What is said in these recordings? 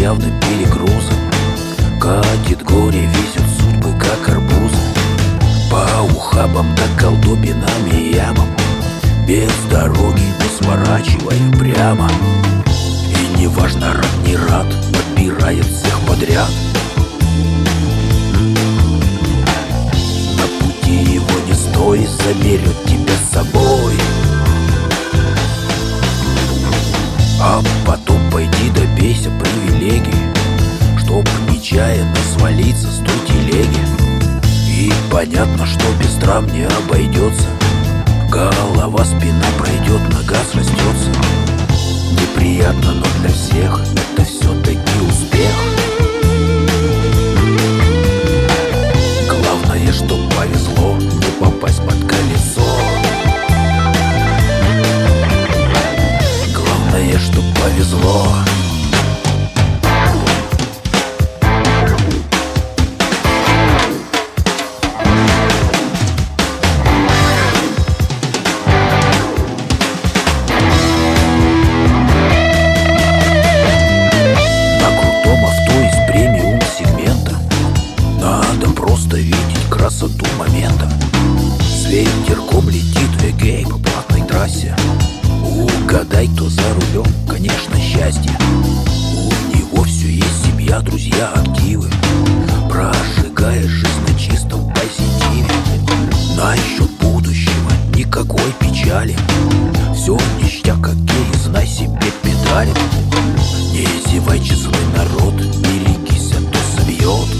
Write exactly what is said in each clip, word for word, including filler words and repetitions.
явно перегрузом. Катит горе, висят судьбы, как арбузы. По ухабам да колдобинам и ямам, без дороги, не сворачивая прямо. И неважно, рад не рад, подбирает всех подряд. На пути его не стой, заберет тебя с собой. А потом пойди добейся привилегий, чтоб нечаянно свалиться с той телеги. И понятно, что без драм не обойдется. Голова, спина пройдет, нога срастется. Неприятно, но для всех это все-таки успех. Главное, что повезло не попасть под колесо. Главное, что повезло. Красоту момента. С ветерком летит эгей по платной трассе. Угадай, кто за рулем, конечно, счастье. У него все есть, семья, друзья, активы. Прожигая жизнь на чистом позитиве. Насчет будущего никакой печали. Все ништяк, как гей, знай себе педали. Не зевай, честный народ, берегись, а то собьет.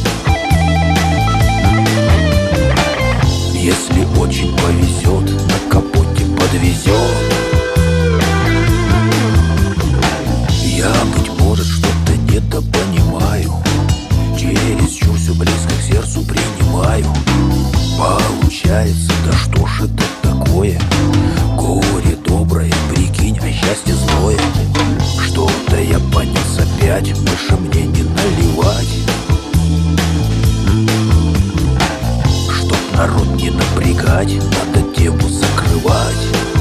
Если очень повезет, на капоте подвезет. Я, быть может, что-то недопонимаю, чересчур все близко к сердцу принимаю. Получается, да что ж это такое? Горе доброе, прикинь, а счастье злое. Что-то я понес опять, больше мне не наливать. Народ не напрягать, надо тему закрывать.